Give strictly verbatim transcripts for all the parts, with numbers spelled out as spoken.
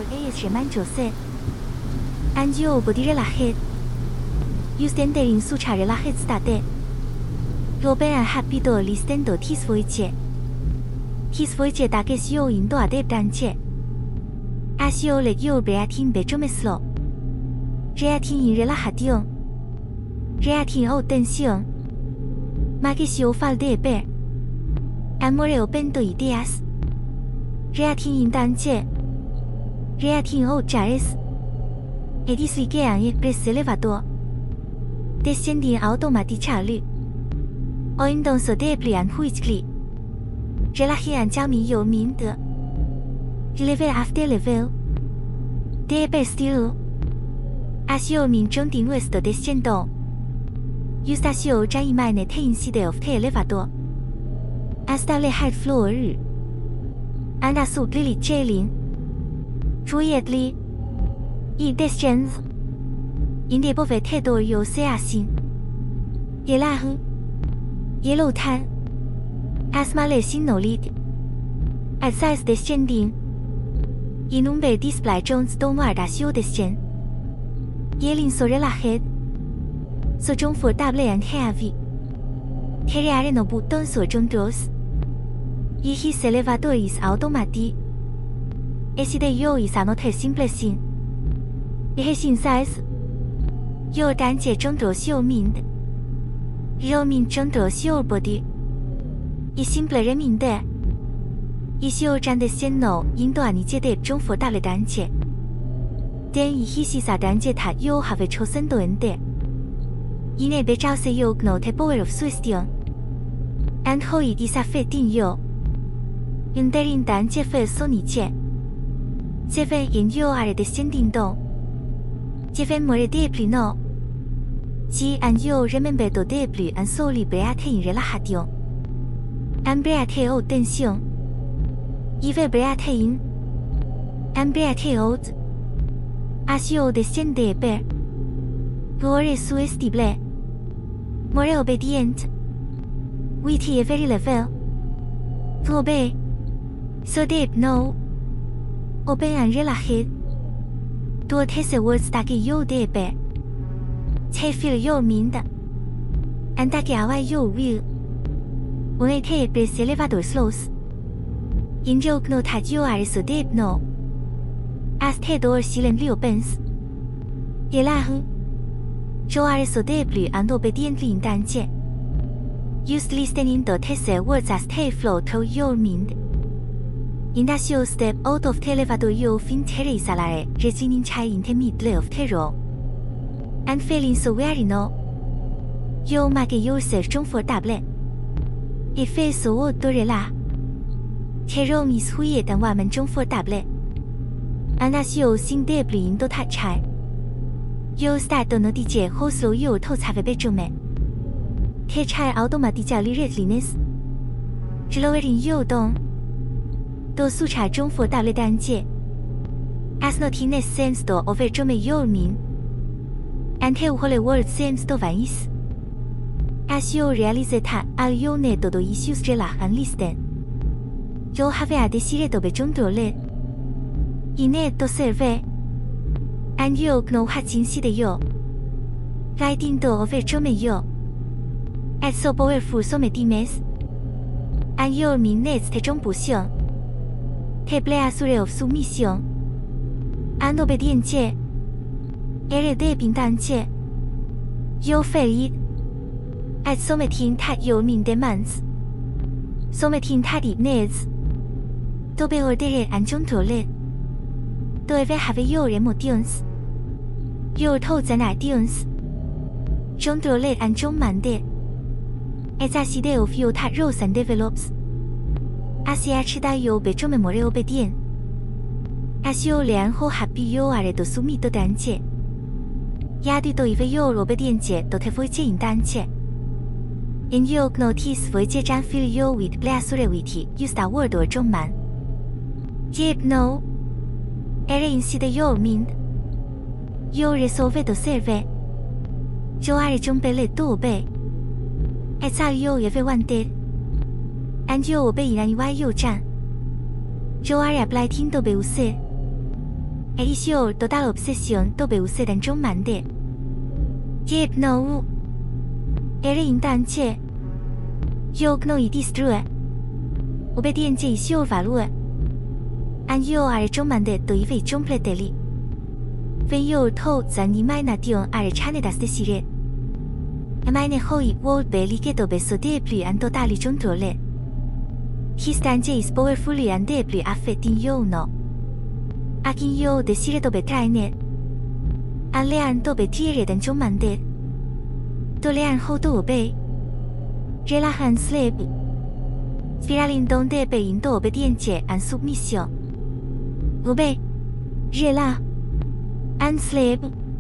es remanchose. Angio body relaxed. You stand there in such a relaxed state. Robert happy to listen to his voice. His voice takes you into a deep trance. As you let your breathing become slow. Breathing in relaxation. Breathing out tension. Makes you fall deeper. And more open to ideas. Breathing in trance. Breathing out jars. It is like an express elevator. Descending automatically. Going down so deeply and quickly. Relaxing and calming your mind. Level after level. Deeper still. As your mind continues to descend down. You start your journey in the inside of the elevator. As the hard floor. And as slowly chilling. Quietly. It descends. In the above the door you see a scene. Yellow. Yellow tan. As my lesson knowledge. As size descending. In number display Jones downward as you descend. Yelling so relaxed. So comfortable and heavy. There are no buttons or controls. His elevator is automatic. As the you is another simple thing. His size. Your dance controls your mind. Your mind controls your body. Is simpler mind. Is your descend now into an immediate comfortable dance. Then his is a dance that you have chosen to enter. In a better say you know the power of suggestion. And how it is affecting you. Entering dance feels so niche. Seven in you are descending down. Seven more deeply now. See and you remember to deeply and slowly breathe in relaxation. And breathe out tension. Even breathe in. And breathe out. As you descend deeper. More suggestible. More obedient. With every level. To obey. So deep now. Open and relaxed. To taste the words that you deeper. They fill your mind. And that away your will. When it press elevator slows. In you know that you are so deep now. As the door silently opens. Yellow. You are so deeply and obediently in dance. Just listening to the words as they flow through your mind. In as you step out of the elevator you find there is a large, resigning child in the middle of the room. And feeling so weary now. You make yourself comfortable. It feels so good to relax. The room is quiet and warm and comfortable. And as you sink deeply into that child. You start to notice how slow your thoughts have become. The child automatically restlessness. Lowering you down. To such a comfortable dance. As nothingness seems to overcome your mind. And the whole world seems to vanish. As you realize that all you need to do is just relax and listen. You have a desire to be controlled. You need to serve. And you know what's inside you. Writing to overcome you. It's so powerful so many times. And your mind needs the compulsion. The pleasure of submission. And obedience. Every day in dance. You feel it. It's so many that your mind demands. So many that it needs. To be ordered and controlled. To ever have your emotions. Your thoughts and ideas. Controlled and commanded. It's a seed of you that grows and develops. As each day you become more obedient. As you learn how happy you are to submit to dance. Yet to even your obedience to the voice in dance. And you notice voice and fill you with pleasure with you start word or command. Yet no. Error inside your mind. You resolve to serve. You are compelled to obey. It's all you ever wanted. And you obey in any way you can. You are applied to be used. Edició total obsesión都被无色但中满的。Diep no. Era intanche. Yo no i distrue. Obediente i siêu value. An yo are 中满的都一位中 ple 的里。When yo to 在你买那地方 are 产的 das 的系列。买呢后一我被理解都被所 deeply 安都大力中多了。His stanze is powerfully and deeply affecting you no. Akin yo de sire do be traine. An lean do be tiere den 中满的。Do lean ho do obey. Relajan sleep. Spiralin donde be indo obediente and submission. Obey. Rela. And sleep.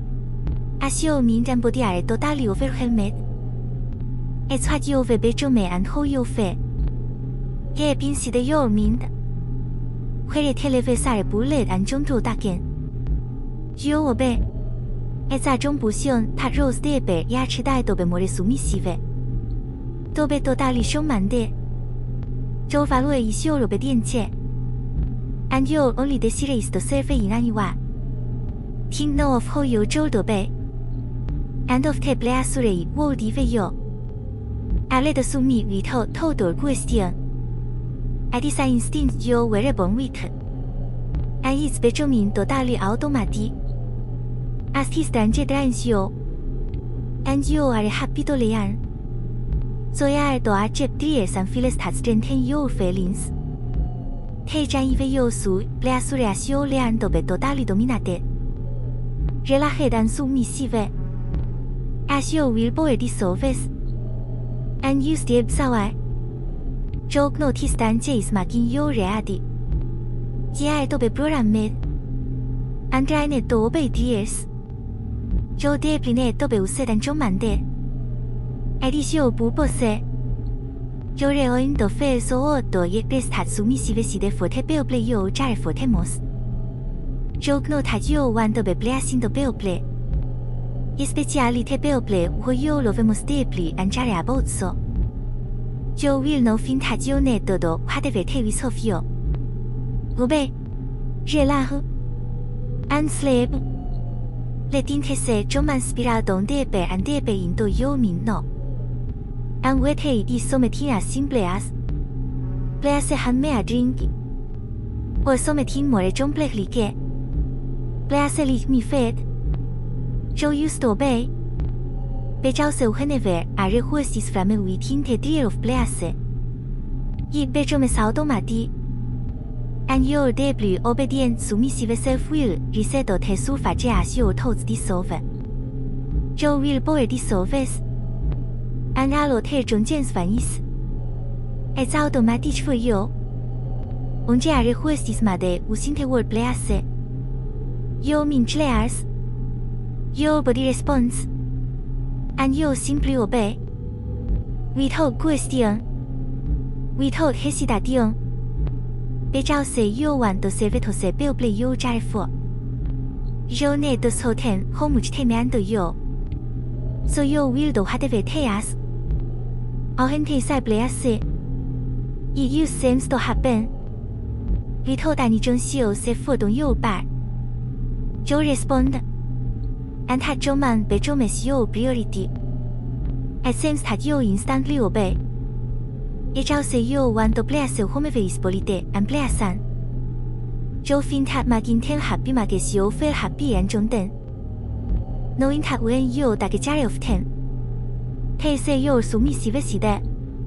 Asio min dan bodiare totally overwhelmed. It's what you ve bejume and ho you fe. Ye bin si de your mind. Where televe sare bullet and jungru dagen. You obey. It's a 中不幸他 rose de be 牙齿带都被more submissive. 都被totally 凶蛮的。周法路以修 obediente. And you only desire is to serve in anyone. Think no of how you jold obey. And of te pleasure wo di ve yo. Ale de sumi without total question. I design instinct you were born with. And it's bejumin totally automatic. As his danger drains you. And you are happy to learn. So you are to accept dreams and feels that strengthen your feelings. Te jan ive yo su pleasure as you learn to be totally dominated. Relaxed and submissive. As you will board dissolves. And you step away. Joke notice danger is making you ready. You to be programmed. And trained to obey dreams. You deeply to be used and 中满的。Edició 不 posse. Yo reoin do fe so do ye prestat submissive si de forte beople yo jare fortemos. Yo no ta yo wan do be blessing do beople. Specialite beople wo yo lo vemos deeply and jare about so. Yo will no fin ta yo ne do do whatever te with of yo. Obey. Relax. And sleep. Letting te se 中满 spiral don de be and de be in do yo min no. And we take this something as simple as Place han me a drink. Or something more complex. Place like me fed. Joe used to obey. But also whenever I request is from within the deal of place. It becomes automatic. And your deeply obedient submissive self-will reset the surface as your thoughts dissolve. Joe will boil dissolves. And allow te 中间反义词。It's automatic for you. Onde a requestis made using the word place. You mean clears. Your body responds. And you simply obey. Without question. Without hesitation. Because say you want to serve to say beople you jare for. You need to certain how much time and you. So you will do whatever te ask. Ahente sai place. It seems to happen. Without any 中秀 se 活动右半。就 respond. And 它中慢被中 is your priority. It seems that you instantly obey. It also you want to place home visibility and place on. 就 find that making them happy makes you feel happy and 中等。Knowing that when you take care of them. They say you're submissive si de.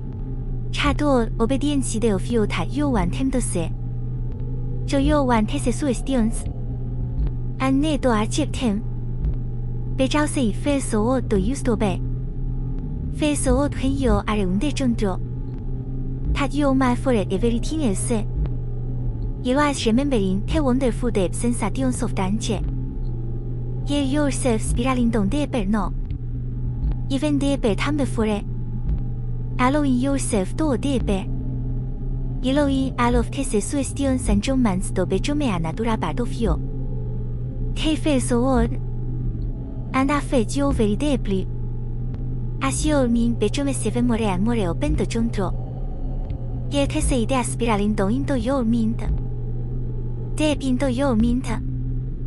Chato obedience de of you that you want them to say. So you want his suggestions. And need to accept him. But also it feels so odd to use to obey. Feels so odd when you are under control. That you might forget everything else. You are remembering the wonderful deep sensations of danger. You yourself spiraling down deeper no. Even deeper than before. Allowing yourself to deeper. Allowing all of these suggestions and romance to become a natural part of you. They feel so odd. And affect you very deeply. As your mind becomes even more and more open to control. Yet these ideas spiraling down into your mind. Deep into your mind.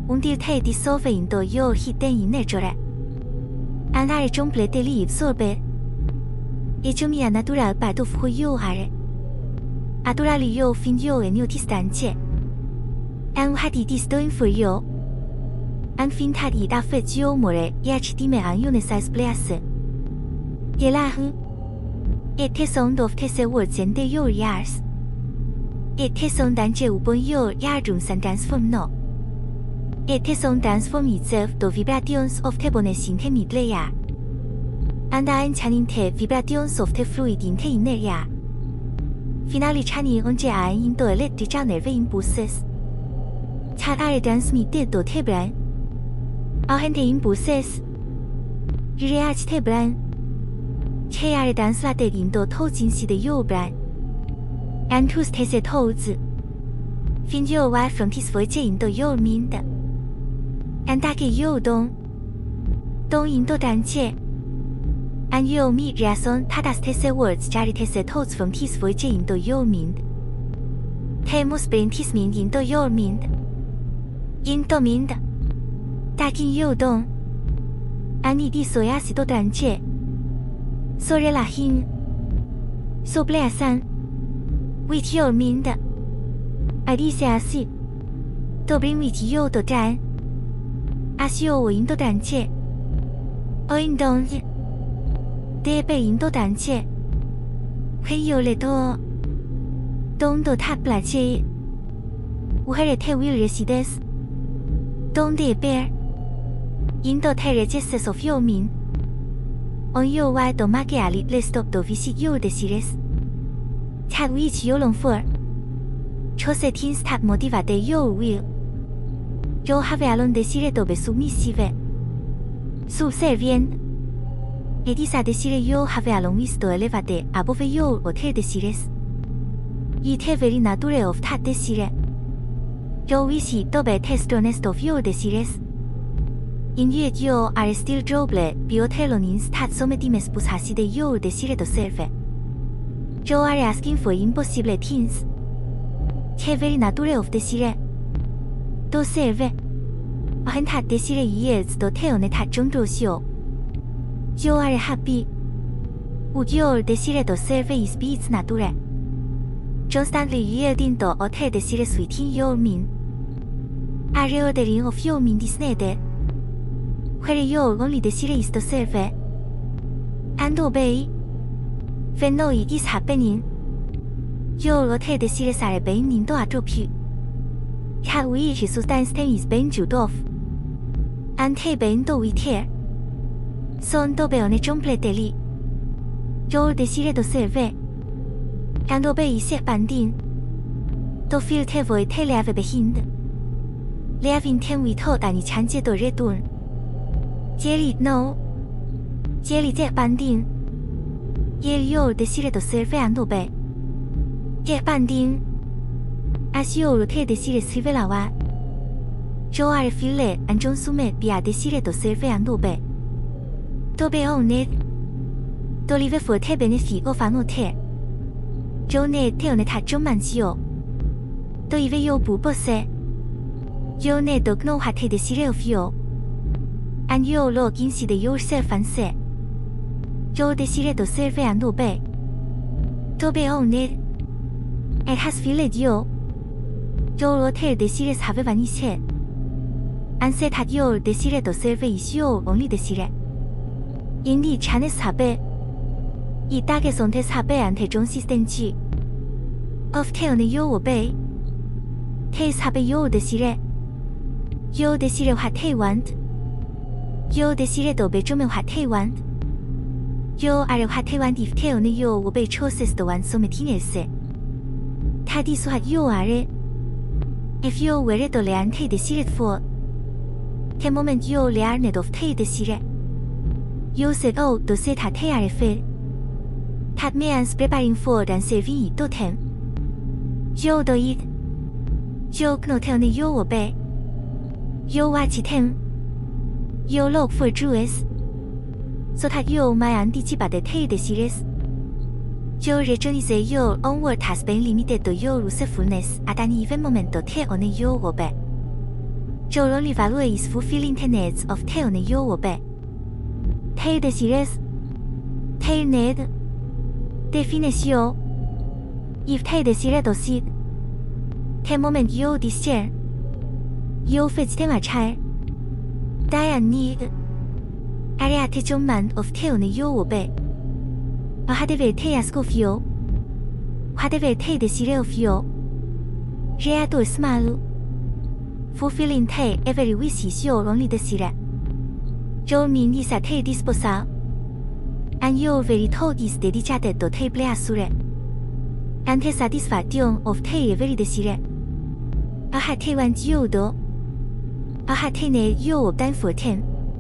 Un til te di sove indo yo hiten inerjore. Andare complete liv sorbe. E mia natural ba do fu yo are. Adorali yo fin yo en yo tistanche. An hadi di stoin for yo. An fin tad i da fet yo more yach di me an yo ne size blase. Ye la hu. E te son dof te se wo zen de yo yars. E te son dan je ubon yo yar jung san transform no. E te son transform itself do vibrations of te bone sin te midle ya. And an chanin te vibrations of te fluid in te iner ya. Finali chani onje an in do let di jan nerve impulses. Chat are transmitted do te bran. Ahente impulses. Reach te bran. Che are translated into toujin si de yo bran. And to te se touzi. Fin yo wa from tis voje into yo mind. And dake yo dong. Dong into danche. And yo mi reason tadas te se words jari te se touzi from tis voje into yo mind. Te mus bring tis mind into yo mind. Into mind. Dakin yo dong. Ani di soya si do danche. So re la hin. So blea san. With your mind. Adisia si. Do bring with yo do dan. As yo wo in do danche. O in dong. De be in do danche. When yo le do. Dong do ta bla che. Uhere te will resides. Dong de bear. In do te regesses of yo min. On yo wa do make ali list of do visit yo desires. Tad which yo long for. Chose tins tad motiva de yo will. Yo have alon desire do be submissive. Subservient. Edisa desire yo have alon vis do elevate above yo o te desires. It have very nature of tad desire. Yo visi do be testonest of yo desires. In yet yo are still droble biotelonins tat sometimes bus haside yo desire do serve. Yo are asking for impossible things. Che very nature of desire. Do serve. Ahen tat desire years do teone tat jongdo xio. Yo are happy. Would your desire do serve is be its nature. Constantly yielding do o te desire within your min. Are ordering of your min disnede. Where your only desire is to serve and obey. When no it is happening, your other desires are being into a drop you. How we substance is being judo off. And he being do with here. Son do be on a completely. Your desire to serve and obey is banding. To feel te void te leave behind. Leave in ten without any chance to return. 接力 no 接力这班丁也有的系列都是非常多呗这班丁 as有的的系列是非常哇 jo are file and jon sume bia de系列都是非常多呗都被 on it 都 live for te benefit of an hotel jo ne te on ta jon man cio 都以为有不不是 jo ne do no ha te de 系列 of you And you look inside yourself and say, yo desire to serve and obey. To be on it. It has filled you. Your hotel desires have vanished. And said that your desire to serve is your only desire. Indeed, chance have. 이 땅에선 대사배 안 대종 시스템지. Of teon you obey. 대사배 yo desire. Yo desire what they want. Yo desire to be jume what they want. Yo are what they want if teon yo obey choices the one so metinelse. That is what you are. If you were to learn te desire for. The moment you learned of te desire. You said oh to say that they are fair. That means preparing for and serving it to them. You do it. You know tell you obey. You watch them. You look for truth. So that you may anticipate the te desires. Your reason is your own word has been limited to your usefulness at any given moment to te on you obey. 周容里 value is fulfilling tenets of tail 的 yo 我背 tail 的 series tail ned definition if tail 的 series 都是 tail moment yo discer yo fetch tema chai dian need area teachment of tail 的 yo 我背 a hadeve tail ask of yo hadeve tail 的 series of yo rea do small fulfilling tail every wish is yo only the series周明 is a tail disposal and yo very told is dedicated to tail play asure and the satisfaction of tail every the series a hat tail one yo do a hat tail ne yo dan for ten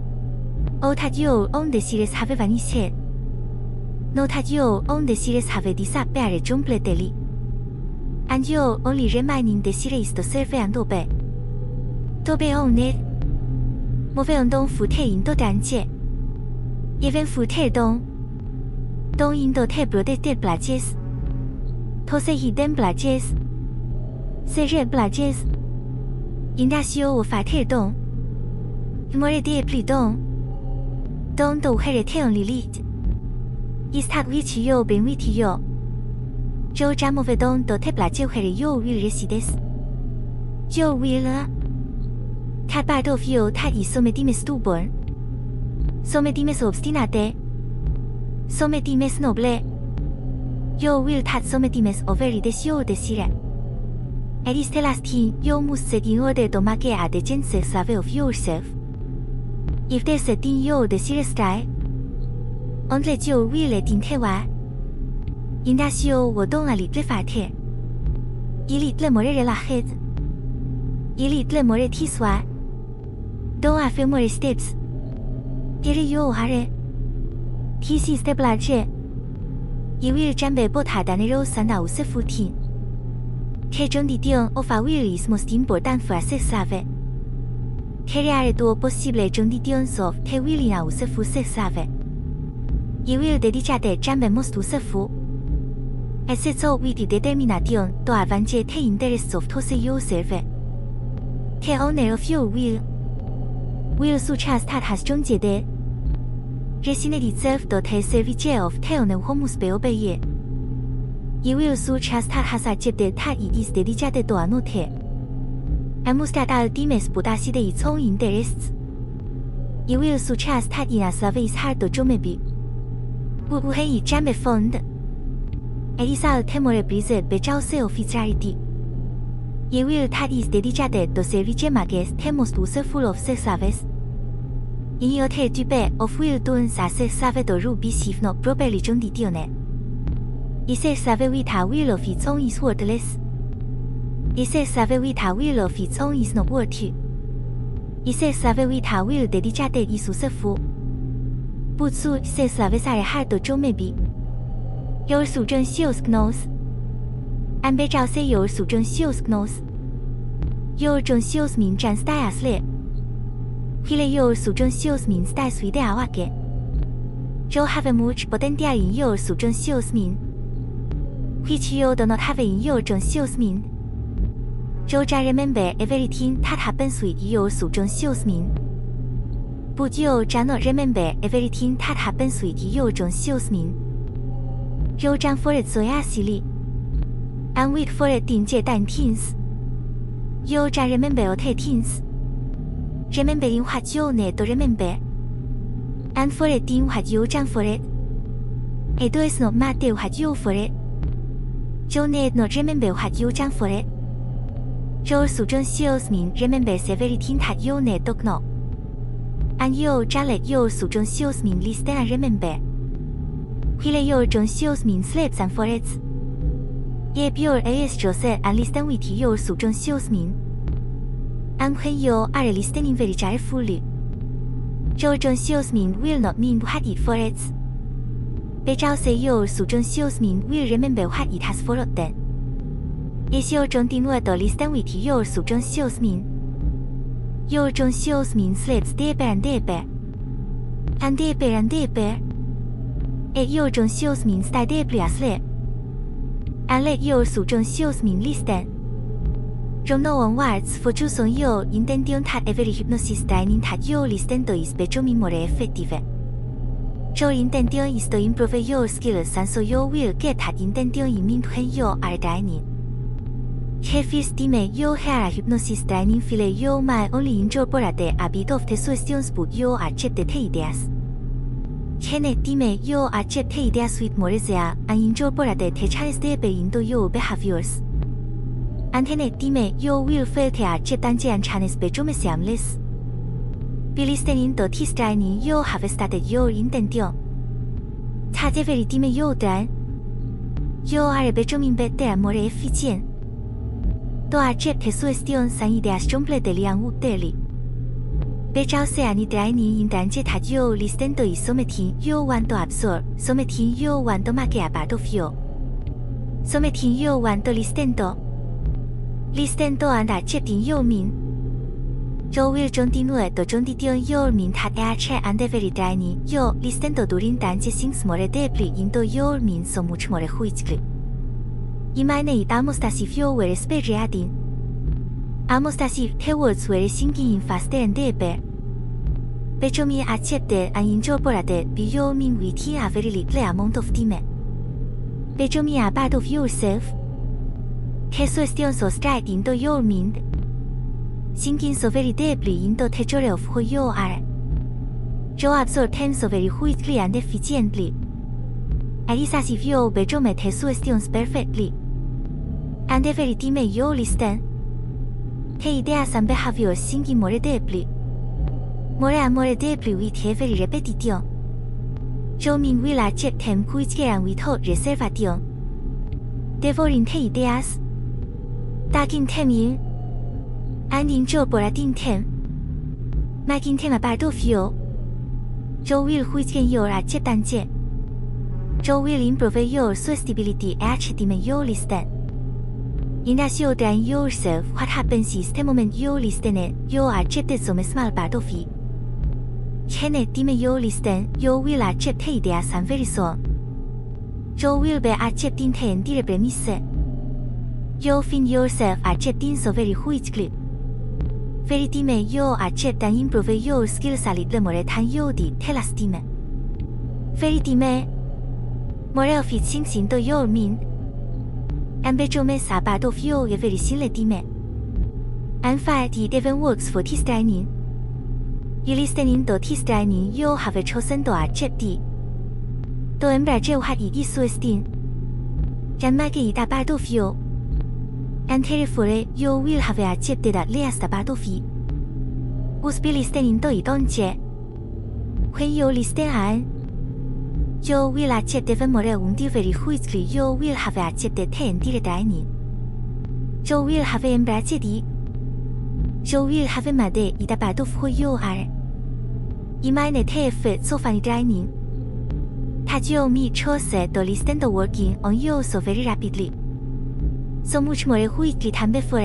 o that yo on the series have a vanish no that yo on the series have a disappear jumble daily and yo only remaining the series to serve and obey to be on it 莫非用东福泰印度单界，也分福泰东，东印度泰 protected places， 托塞 hidden places， 塞热 places， 印达西欧我法泰东，莫热地 pli 东，东都海热泰用里里，伊斯塔维奇有本维提有，周扎莫非东都泰 places 海热有维热西德斯，就维了。That part of you that is sometimes stubborn, sometimes obstinate, sometimes noble. You will that sometimes over desire desire. It is the last thing you must set in order to make a decent survey of yourself. If there's a thing you desire strive, unless you will let in the way, in that you will don't a little fatter. A little more relaxed, a little more peaceful. Don't a few more steps. Here you are. This is the blanche. You will jump both hard and rose and out of footing. The condition of a will is most important for a survey. Here are two possible conditions of the will in a survey. You will dedicate jump most useful. As so with the determination to advance the interests of those you serve. The owner of your will will such as that has终结的 resigned itself to the service of the owner who must be obeyed. You will such as that has accepted that it is dedicated to another and must at all times put aside its own interests. You will such as that in a survey is hard to jump but when it can be found, it is all the more pleased by Jose of its rarity. You will that is dedicated to service mages the most useful of sex service. In your type of will done as sex service to ruby if not properly conditioned. Is sex service with a will of its own is worthless. Is sex service with a will of its own is not worthy. Is sex service with a will dedicated is useful. But so sex service are hard to do maybe. Your surgeon shows knows. And be just say your surgeon shows knows. Your surgeon shows means trans die asleep. While your surgeon shows means die sweet the awake. You have much potential in your surgeon shows mean, which you do not have in your surgeon shows mean. You just remember everything that happens with your surgeon shows mean. But you just not remember everything that happens with your surgeon shows mean. You just forget so easily. And wait for it in Jetan things. You just remember all the things. Remembering what you need to remember. And forgetting what you just forget. It does not matter what you forget. You need not remember what you just forget. Your surgeon shows mean remembers everything that you need to know. And you just let your surgeon shows mean listen and remember. While your surgeon shows mean sleeps and forgets. If your eyes just and listen with your surgeon shows mean. And when you are listening very carefully, your surgeon shows mean will not mean what it forgets. But also your surgeon shows mean will remember what it has forgotten. Is your continue to listen with your surgeon shows mean. Your surgeon shows mean sleeps deeper and deeper. And deeper and deeper. And your surgeon shows mean stay deeply asleep. And let your surgeon shows mean listen. Rong no on warts for chu son yo intention that every hypnosis training that yo listen to is becoming more effective. Your intention is to improve your skills and so you will get that intention in mind when you are training. He first time you hear a hypnosis training feel you might only incorporate a bit of the suggestions but you accept the ideas. He next time you accept the ideas with more zeal and incorporate the change step into your behaviors. And the next time you will feel the acceptance and change become seamless. By listening to this training you have started your intention. That every time you train, you are becoming better and more efficient. To accept the suggestions and ideas completely and utterly. Because any training in trance that you listen to is something you want to absorb, something you want to make a part of you. Something you want to listen to. Listen to and accept in your mind. You will continue to continue your mind that each and every training you listen to during trance sinks more deeply into your mind so much more quickly. Imagine it almost as if you were speed reading. Almost as if the words were sinking in faster and deeper. Becoming accepted and incorporated by your mind within a very little amount of time. Becoming a part of yourself. The suggestions so straight into your mind. Sinking so very deeply into the joy of who you are. You absorb them so very quickly and efficiently. It is as if you become the suggestions perfectly. And every time you listen, the ideas and behaviors sinking more deeply. More and more deeply with every repetition. Your mind will accept them quickly and without reservation. Devouring the ideas, taking them in, and incorporating them, making them a part of you. You will quicken your acceptance. You will improve your suggestibility each time you listen. In as you train yourself, what happens is the moment you listen, you accept some small part of it. The next time you listen, you will accept the ideas and very soon. You will be accepting the entire premise. You find yourself accepting so very quickly. Very time you accept and improve your skills a little more than you did the last time. Very time, more of it sinks into your mind. And becomes a part of you every single time. In fact, it even works for this training. You listening to this training, you have chosen to accept it. To embrace what it is suggesting. And make it a part of you. And therefore, you will have accepted at least a part of it. Must be listening to it, don't you? When you listen and you will accept even more until very quickly you will have accepted the entire training. You will have embraced it. You will have made it a part of who you are. Imagine the effects of any training. That you may choose to listen to working on you so very rapidly. So much more quickly than before.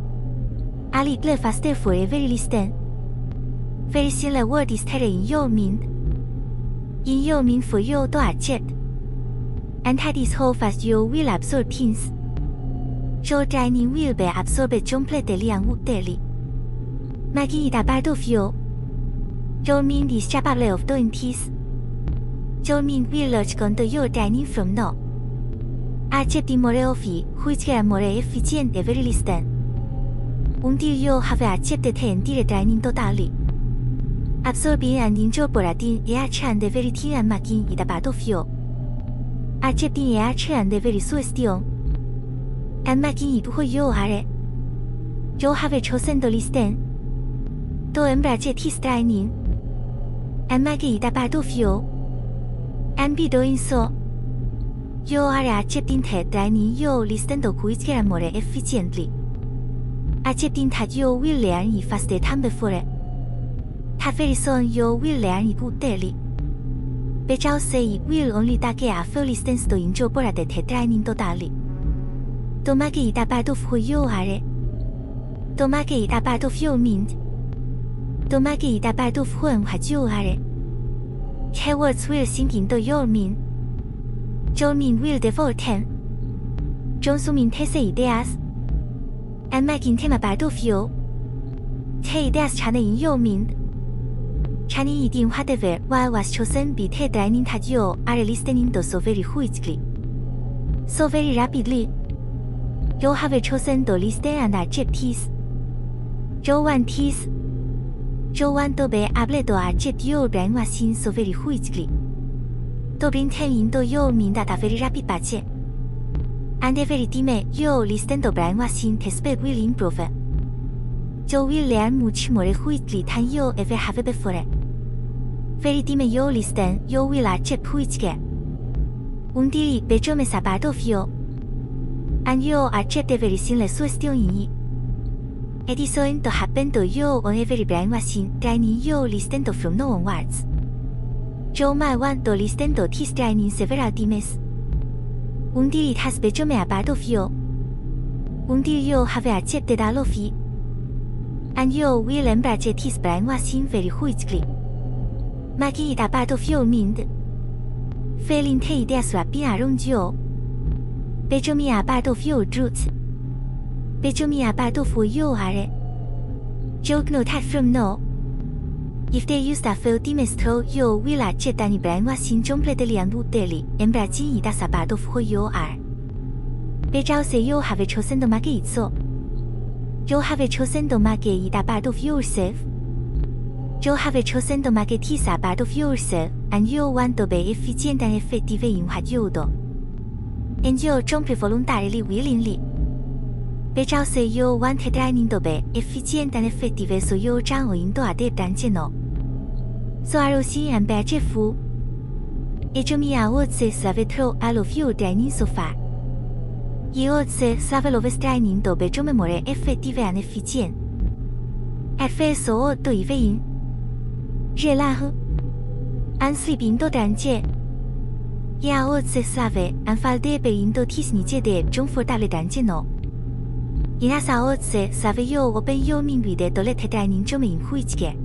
A little faster for every listen. Very similar word is there in your mind. In your mind for you to accept. And that is how fast you will absorb things. Your training will be absorbed completely and utterly. Making it a part of you. Your mind is capable of doing this. Your mind will latch onto your training from now. Accepting more of it, which are more efficient every listen. Until you have accepted the entire training totally. Absorbing and incorporating each and everything and making it a part of you. Accepting each and every suggestion. And making it who you are. You have chosen to listen. To embrace this training. And make it a part of you. And by doing so, you are accepting the training you listen to quicker and more efficiently. Accepting that you will learn it faster than before. That very soon you will learn it utterly. Because it will only take a few listens to incorporate the training totally. To make it a part of who you are. To make it a part of your mind. To make it a part of who and what you are. The words will sink into your mind. Your mind will devour them. Consuming these ideas. En magin tema bardofio. Te ideas chane in yo mind. Chani 一定 whatever why was chosen be te dining tajio are listening to so very quickly. So very rapidly. You have chosen to listen and accept this. You want this. You want to be able to accept your brainwashing so very quickly. To bring them into your mind at a very rapid pace. And every time you listen to brainwashing the speed will improve. You will learn much more quickly than you ever have before. Every time you listen, you will accept quickly. Until it becomes a part of you. And you accept everything less still in it. It is going to happen to you on every brainwashing training you listen to from now onwards. You might want to listen to this training several times. Until it has become a part of you. Until you have accepted all of it. And you will embrace this brainwashing very quickly. Making it a part of your mind. Feeling the ideas wrapping around you. Becoming a part of your truth. Becoming a part of who you are. You know that from now. If they use that few times through, you will accept any brainwashing completely and utterly, embracing it as a part of who you are. Because you have chosen to make it so. You have chosen to make it a part of yourself. You have chosen to make this a part of yourself, and you want to be efficient and effective in what you do. And you jump voluntarily willingly. Because you want training to be efficient and effective, so you jump into a deep dungeon. So are you and beautiful? It me a what's slave through all of your training so far. You also slave of training to become more effective and efficient. At first so to even. Relax. And sleep into trance. Ya also slave and fall deeper into this niche deep comfortable dungeon. In as also slave you open your mind with to let training jump in which get.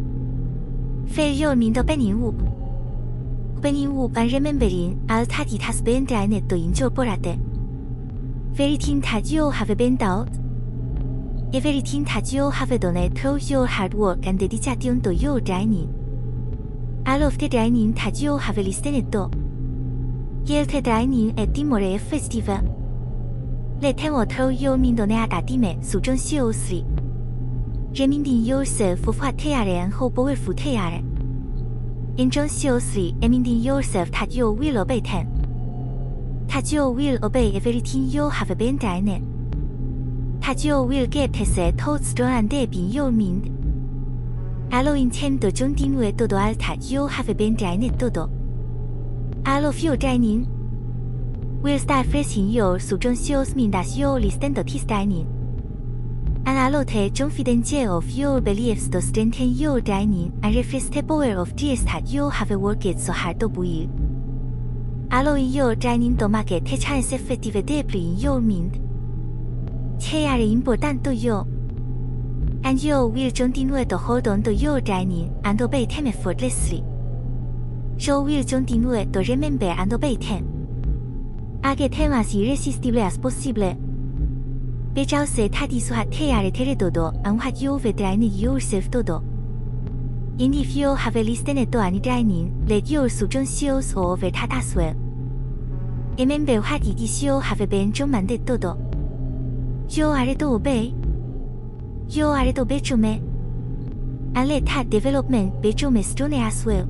Fail your mind opening up. Opening up and remembering all that it has been trained to incorporate. Everything that you have been taught. Everything that you have done through your hard work and dedication to your training. All of the training that you have listened to. Yet the training is more effective. Let them through your mind on a time subconsciously. Reminding yourself of what they are and how powerful they are. Unconsciously reminding yourself that you will obey them. That you will obey everything you have been trained. That you will get these thoughts strong and deep in your mind. Allowing them to continue to do all that you have been trained to do. All of your training will start fresh in your subconscious mind as you listen to this training. And allow the confidence of your beliefs to strengthen your training and refresh the power of dreams that you have worked so hard to build. Allowing your training to make the chance effective deeply in your mind. They are important to you. And you will continue to hold on to your training and obey them effortlessly. You will continue to remember and obey them. And get them as irresistible as possible. Because that is what they are told to do and what you've trained yourself to do. And if you have listened to any training, let your subconscious over that as well. Remember what it is you have been commanded to do. You are to obey. You are to become. And let that development become stronger as well.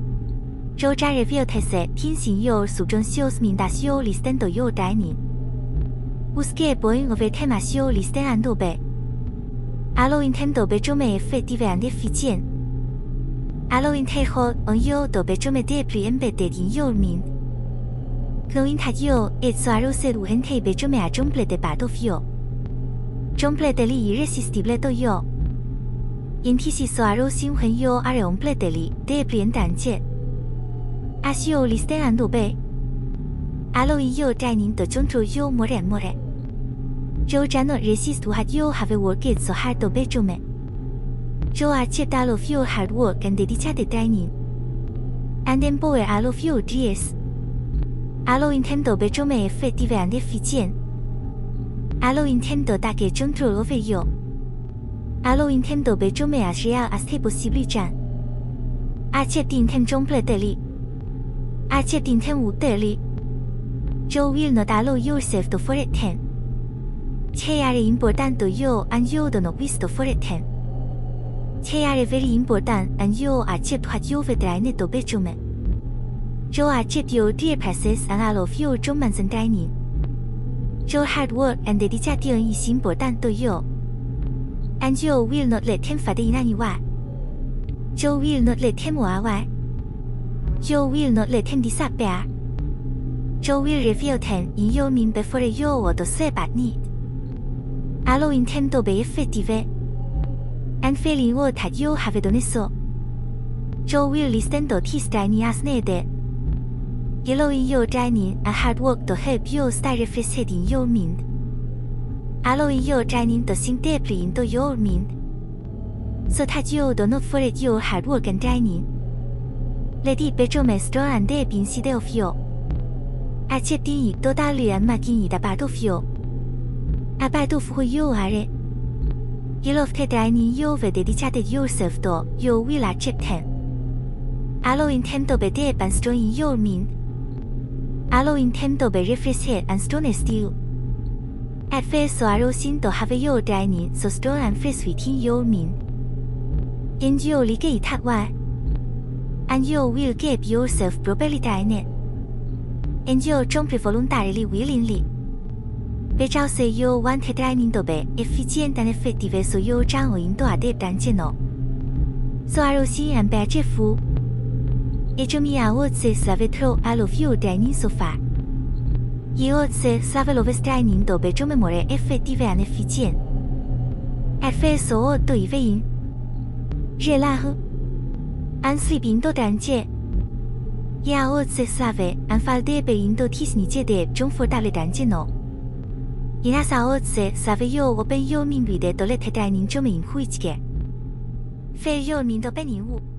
You are revealed as things in your subconscious mind as you listen to your training. Busque point over them as you listen and obey. Allowing them to become effective and efficient. Allowing their hold on you to become deeply embedded in your mind. Knowing that you is so aroused when they become a complete part of you. Completely irresistible to you. In this is so arousing when you are completely, deeply entranced. As you listen and obey. Allowing your training to control you more and more. You cannot resist what you have worked so hard to become. You accept all of your hard work and dedicated training. And empower all of your dreams. Allowing them to become effective and efficient. Alo intento da che control over io. Alo intento be jome as real as te possibili jan. Accetti inten jomple deli. Accetti inten wu deli. Jo will not allow yourself to for it ten. Che are importante io and you do not wish to for it ten. Che are very important and you accept what you vedrai ne to be jome. Jo accept your dear passes and all of your jomansen dining. Jo hard work and dedication is important to you. And you will not let him fade in any way. You will not let him walk away. You will not let him disappear. You will reveal him in your mind before you or the say bad need. Allow him to be effective. And feeling what you have done so. You will listen to his training as needed. Allowing your training and hard work to help you stay refreshed in your mind. Allowing your training to sink deeply into your mind. So that you do not forget your hard work and training. Let it become strong and deep inside of you. Accepting it totally and making it a part of you. A part of who you are. You love the training you have dedicated yourself to, you will accept him. Allowing him to be deep and strong in your mind. Allowing him to be refreshed and strong still. At first so arousing to have your training so strong and fresh within your mind. And you will get that way. And you will keep yourself properly trained. And you jump voluntarily willingly. Because you want the training to be efficient and effective so you jump into a deep training. So arousing and be cheerful. Et je m'y avance save through all of your training so far. You also save all of this training to be more effective and efficient. At first so to even relax and sleep into trance. You also save and fall deep into this niche deep comfortable trance no. In as also save you open your mind with the let training jome in which get. Fail your mind open in wu.